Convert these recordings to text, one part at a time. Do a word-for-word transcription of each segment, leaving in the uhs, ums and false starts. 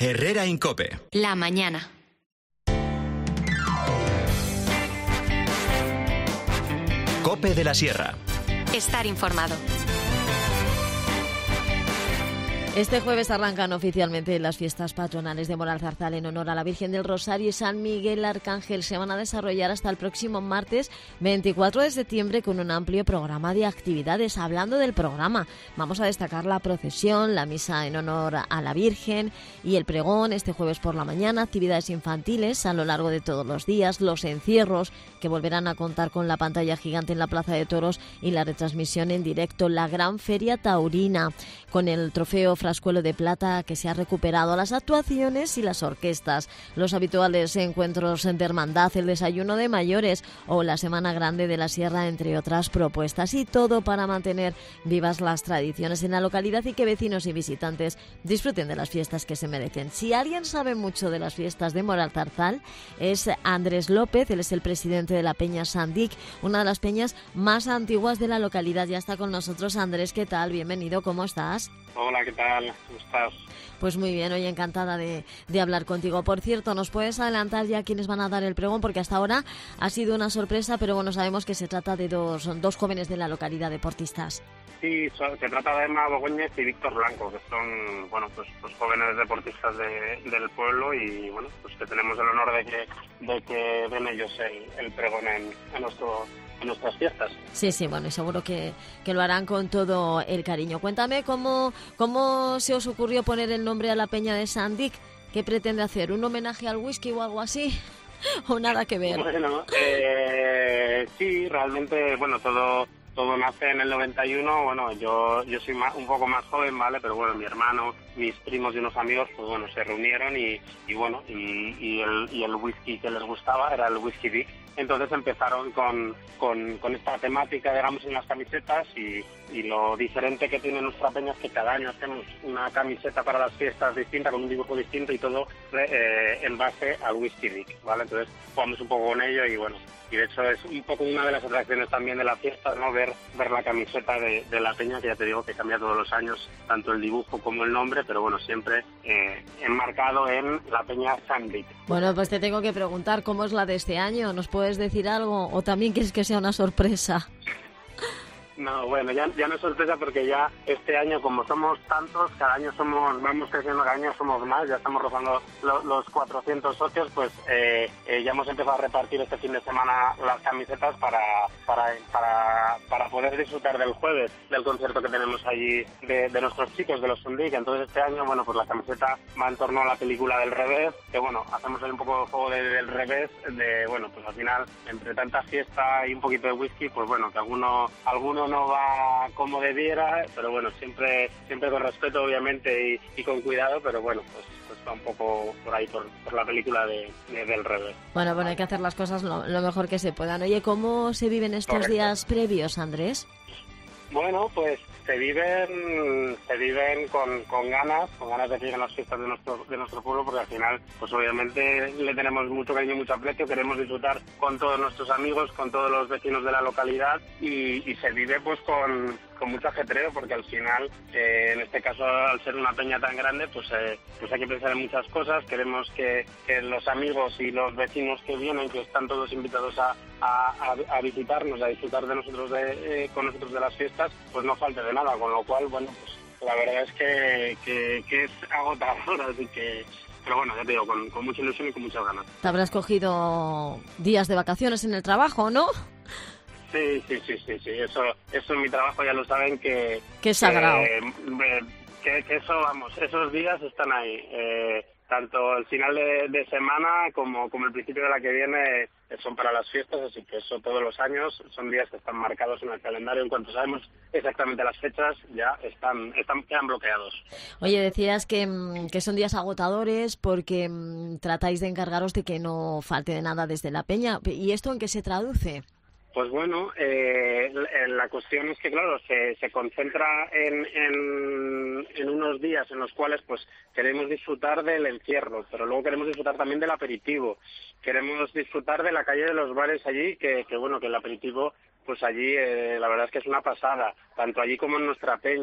Herrera Incope. La mañana. Cope de la Sierra. Estar informado. Este jueves arrancan oficialmente las fiestas patronales de Moralzarzal en honor a la Virgen del Rosario y San Miguel Arcángel. Se van a desarrollar hasta el próximo martes veinticuatro de septiembre con un amplio programa de actividades. Hablando del programa, vamos a destacar la procesión, la misa en honor a la Virgen y el pregón este jueves por la mañana, actividades infantiles a lo largo de todos los días, los encierros que volverán a contar con la pantalla gigante en la Plaza de Toros y la retransmisión en directo, la gran feria taurina con el trofeo Frascuelo de Plata que se ha recuperado, las actuaciones y las orquestas, los habituales encuentros de hermandad, el desayuno de mayores o la Semana Grande de la Sierra, entre otras propuestas, y todo para mantener vivas las tradiciones en la localidad y que vecinos y visitantes disfruten de las fiestas que se merecen. Si alguien sabe mucho de las fiestas de Moralzarzal es Andrés López, él es el presidente de la Peña Sandic, una de las peñas más antiguas de la localidad. Ya está con nosotros Andrés, ¿qué tal? Bienvenido, ¿cómo estás? Hola, ¿qué tal? ¿Cómo estás? Pues muy bien, hoy encantada de, de hablar contigo. Por cierto, ¿nos puedes adelantar ya quiénes van a dar el pregón? Porque hasta ahora ha sido una sorpresa, pero bueno, sabemos que se trata de dos, dos jóvenes de la localidad, deportistas. Sí, so, se trata de Emma Bogóñez y Víctor Blanco, que son, bueno, pues, pues jóvenes deportistas de, del pueblo y, bueno, pues que tenemos el honor de que, de que den ellos el, el pregón en, en nuestro... en nuestras fiestas. Sí, sí, bueno, y seguro que, que lo harán con todo el cariño. Cuéntame cómo, cómo se os ocurrió poner el nombre a la Peña de Sandic. ¿Qué pretende hacer? ¿Un homenaje al whisky o algo así? ¿O nada que ver? Bueno, eh, sí, realmente, bueno, todo... Todo nace en el noventa y uno, bueno, yo yo soy más, un poco más joven, ¿vale? Pero bueno, mi hermano, mis primos y unos amigos, pues bueno, se reunieron y, y bueno, y, y, el, y el whisky que les gustaba era el Whisky Dick. Entonces empezaron con, con, con esta temática, digamos, en las camisetas y, y lo diferente que tiene nuestra peña es que cada año hacemos una camiseta para las fiestas distinta, con un dibujo distinto y todo eh, en base al Whisky Dick, ¿vale? Entonces jugamos un poco con ello y bueno, y de hecho es un poco una de las atracciones también de la fiesta, ¿no? Ver, ver la camiseta de, de la peña, que ya te digo que cambia todos los años, tanto el dibujo como el nombre, pero bueno, siempre eh, enmarcado en la Peña Sandic. Bueno, pues te tengo que preguntar, ¿cómo es la de este año? ¿Nos puedes decir algo? ¿O también quieres que sea una sorpresa? No, bueno, ya, ya no es sorpresa porque ya este año, como somos tantos, cada año somos, vamos creciendo, cada año somos más, ya estamos rozando lo, los cuatrocientos socios, pues eh, eh, ya hemos empezado a repartir este fin de semana las camisetas para, para, para, para poder disfrutar del jueves, del concierto que tenemos allí de, de nuestros chicos, de los Sundic. Entonces este año, bueno, pues la camiseta va en torno a la película del revés, que bueno, hacemos ahí un poco de juego de, del revés, de bueno, pues al final, entre tanta fiesta y un poquito de whisky, pues bueno, que alguno, alguno no va como debiera, pero bueno, siempre siempre con respeto obviamente y, y con cuidado, pero bueno, pues, pues va un poco por ahí, por, por la película de, de, del revés. Bueno, bueno, hay que hacer las cosas lo, lo mejor que se puedan. Oye, ¿cómo se viven estos Correcto. días previos, Andrés? Bueno, pues se viven se viven con, con ganas, con ganas de seguir en las fiestas de nuestro de nuestro pueblo, porque al final, pues obviamente le tenemos mucho cariño y mucho aprecio, queremos disfrutar con todos nuestros amigos, con todos los vecinos de la localidad y, y se vive pues con, con mucho ajetreo, porque al final, eh, en este caso, al ser una peña tan grande, pues, eh, pues hay que pensar en muchas cosas. Queremos que, que los amigos y los vecinos que vienen, que están todos invitados a, a, a visitarnos, a disfrutar de nosotros de, eh, con nosotros de las fiestas, pues no falte de nada, con lo cual, bueno, pues la verdad es que, que, que es agotador, así que... Pero bueno, ya te digo, con, con mucha ilusión y con muchas ganas. Te habrás cogido días de vacaciones en el trabajo, ¿no? Sí, sí, sí, sí, sí, eso, eso en mi trabajo ya lo saben que... Que es sagrado. Que, que, que eso, vamos, esos días están ahí. Eh, tanto el final de, de semana como, como el principio de la que viene son para las fiestas, así que eso todos los años son días que están marcados en el calendario. En cuanto sabemos exactamente las fechas, ya están, están quedan bloqueados. Oye, decías que, que son días agotadores porque mmm, tratáis de encargaros de que no falte de nada desde la peña. ¿Y esto en qué se traduce? Pues bueno, eh, la cuestión es que, claro, se, se concentra en, en, en unos días en los cuales pues queremos disfrutar del encierro, pero luego queremos disfrutar también del aperitivo. Queremos disfrutar de la calle de los bares allí, que, que bueno, que el aperitivo, pues allí eh, la verdad es que es una pasada, tanto allí como en nuestra peña.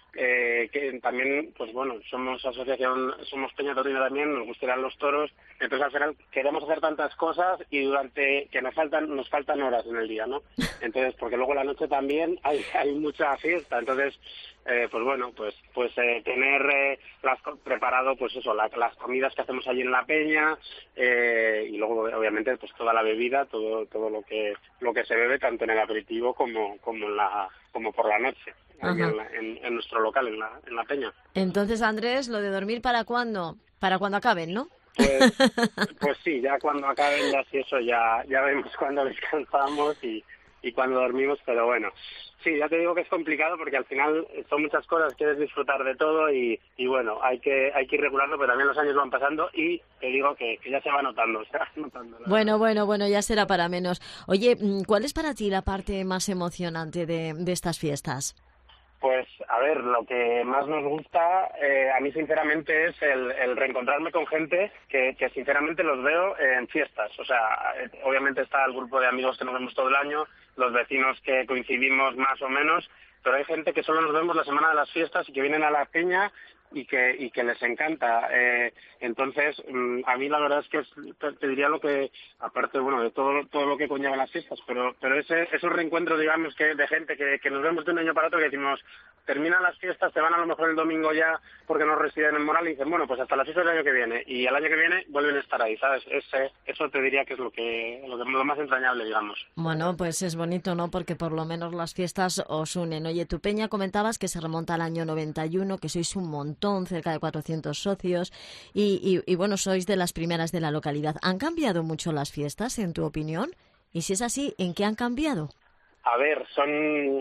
eh, que también, pues bueno, somos asociación, somos Peña Taurina también, nos gustarán los toros, entonces al final queremos hacer tantas cosas y durante que nos faltan nos faltan horas en el día, ¿no? Entonces, porque luego la noche también hay hay mucha fiesta, entonces eh, pues bueno, pues pues eh, tener eh, las, preparado pues eso, la, las comidas que hacemos allí en la peña eh, y luego obviamente pues toda la bebida, todo todo lo que lo que se bebe tanto en el aperitivo como como en la como por la noche. Aquí en, la, en, en nuestro local, en la, en la peña. Entonces, Andrés, ¿lo de dormir para cuándo? Para cuando acaben, ¿no? Pues, pues sí, ya cuando acaben, ya sí, eso, ya ya vemos cuando descansamos y, y cuando dormimos, pero bueno. Sí, ya te digo que es complicado porque al final son muchas cosas, quieres disfrutar de todo y, y bueno, hay que hay que ir regulando, pero también los años van pasando y te digo que, que ya se va notando, se va notando. Bueno, bueno, bueno, ya será para menos. Oye, ¿cuál es para ti la parte más emocionante de, de estas fiestas? Pues, a ver, lo que más nos gusta, eh, a mí sinceramente, es el, el reencontrarme con gente que, que sinceramente los veo en fiestas. O sea, eh, obviamente está el grupo de amigos que nos vemos todo el año, los vecinos que coincidimos más o menos, pero hay gente que solo nos vemos la semana de las fiestas y que vienen a la peña y que y que les encanta. Eh, entonces, mm, a mí la verdad es que es, te, te diría lo que, aparte, bueno, de todo todo lo que conlleva las fiestas, pero pero ese esos reencuentros, digamos, que de gente que, que nos vemos de un año para otro, que decimos, terminan las fiestas, te van a lo mejor el domingo ya porque no residen en Moral y dicen, bueno, pues hasta las fiestas del año que viene, y el año que viene vuelven a estar ahí, ¿sabes? Ese, eso te diría que es lo que lo, que, lo más entrañable, digamos. Bueno, pues es bonito, ¿no? Porque por lo menos las fiestas os unen. Oye, tu peña comentabas que se remonta al año noventa y uno, que sois un montón, cerca de cuatrocientos socios, y, y, y bueno, sois de las primeras de la localidad. ¿Han cambiado mucho las fiestas, en tu opinión? Y si es así, ¿en qué han cambiado? A ver, son...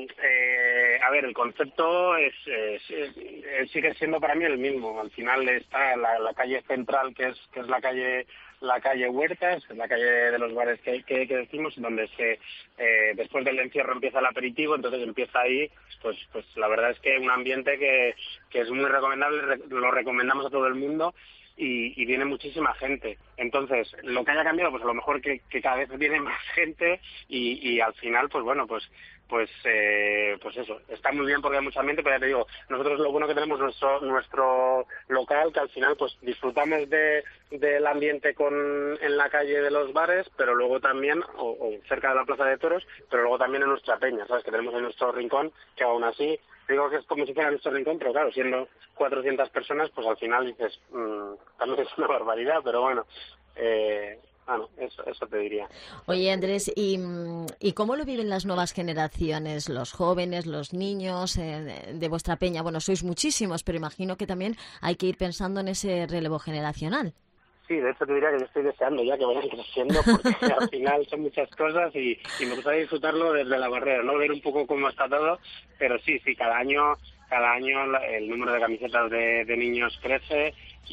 Eh, a ver, el concepto es, es, es sigue siendo para mí el mismo. Al final está la, la calle central, que es que es la calle la calle Huertas, la calle de los bares que, que, que decimos, donde se eh, después del encierro empieza el aperitivo, entonces empieza ahí, pues pues la verdad es que un ambiente que, que es muy recomendable, lo recomendamos a todo el mundo. Y, y viene muchísima gente. Entonces, lo que haya cambiado, pues a lo mejor que, que cada vez viene más gente y, y al final, pues bueno, pues pues eh, pues eso, está muy bien porque hay mucha gente, pero ya te digo, nosotros lo bueno que tenemos nuestro nuestro local, que al final pues disfrutamos de del ambiente con en la calle de los bares, pero luego también, o, o cerca de la Plaza de Toros, pero luego también en nuestra peña, ¿sabes? Que tenemos en nuestro rincón, que aún así, digo que es como si fuera nuestro rincón, pero claro, siendo cuatrocientas personas, pues al final dices, mmm, también es una barbaridad, pero bueno, eh, bueno, eso, eso te diría. Oye, Andrés, ¿y, ¿y cómo lo viven las nuevas generaciones, los jóvenes, los niños eh, de vuestra peña? Bueno, sois muchísimos, pero imagino que también hay que ir pensando en ese relevo generacional. Sí, de hecho te diría que yo estoy deseando ya que vayan creciendo porque al final son muchas cosas y, y me gusta disfrutarlo desde la barrera, no ver un poco cómo está todo, pero sí, sí, cada año cada año el número de camisetas de, de niños crece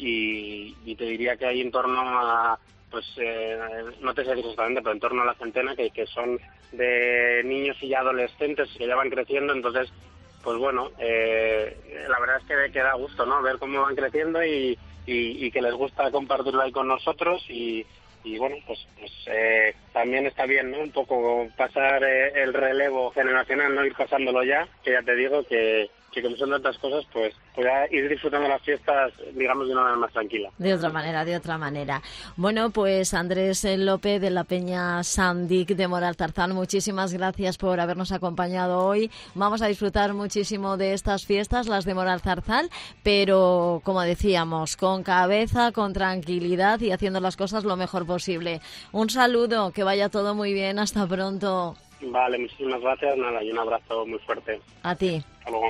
y, y te diría que hay en torno a, pues eh, no te sé decir exactamente, pero en torno a la centena que, que son de niños y adolescentes que ya van creciendo, entonces pues bueno, eh, la verdad es que, que da gusto, ¿no? Ver cómo van creciendo y Y, y que les gusta compartirlo ahí con nosotros y, y bueno, pues, pues eh, también está bien, ¿no? Un poco pasar eh, el relevo generacional, no ir pasándolo ya, que ya te digo que, que como son tantas cosas, pues pueda ir disfrutando las fiestas, digamos, de una manera más tranquila. De otra manera, de otra manera. Bueno, pues Andrés López de la Peña Sandic de Moral Zarzal, muchísimas gracias por habernos acompañado hoy. Vamos a disfrutar muchísimo de estas fiestas, las de Moral Zarzal, pero como decíamos, con cabeza, con tranquilidad y haciendo las cosas lo mejor posible. Un saludo, que vaya todo muy bien, hasta pronto. Vale, muchísimas gracias, nada, y un abrazo muy fuerte. A ti. Hasta luego.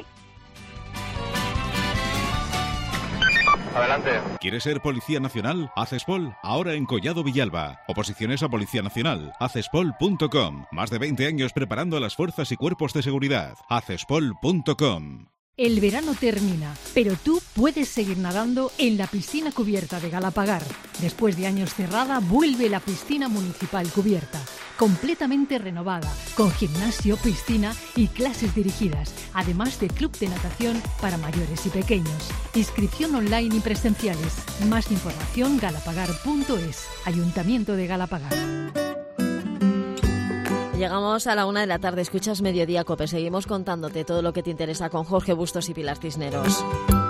Adelante. ¿Quieres ser Policía Nacional? Acespol, ahora en Collado Villalba. Oposiciones a Policía Nacional. acespol punto com. Más de veinte años preparando a las fuerzas y cuerpos de seguridad. acespol punto com. El verano termina, pero tú puedes seguir nadando en la piscina cubierta de Galapagar. Después de años cerrada, vuelve la piscina municipal cubierta, completamente renovada, con gimnasio, piscina y clases dirigidas, además de club de natación para mayores y pequeños. Inscripción online y presenciales. Más información galapagar punto es. Ayuntamiento de Galapagar. Llegamos a la una de la tarde, escuchas Mediodía Cope. Seguimos contándote todo lo que te interesa con Jorge Bustos y Pilar Cisneros.